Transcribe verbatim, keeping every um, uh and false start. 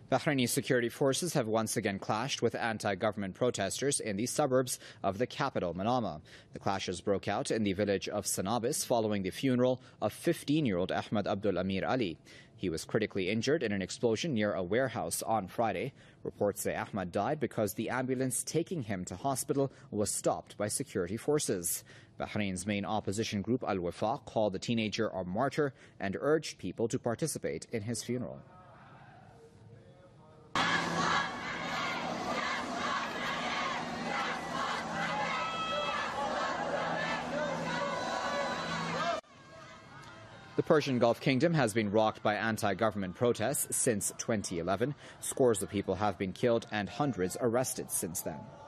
Bahraini security forces have once again clashed with anti-government protesters in the suburbs of the capital, Manama. The clashes broke out in the village of Sanabis following the funeral of fifteen-year-old Ahmed Abdul Amir Ali. He was critically injured in an explosion near a warehouse on Friday. Reports say Ahmed died because the ambulance taking him to hospital was stopped by security forces. Bahrain's main opposition group, Al-Wifaq, called the teenager a martyr and urged people to participate in his funeral. The Persian Gulf Kingdom has been rocked by anti-government protests since twenty eleven. Scores of people have been killed and hundreds arrested since then.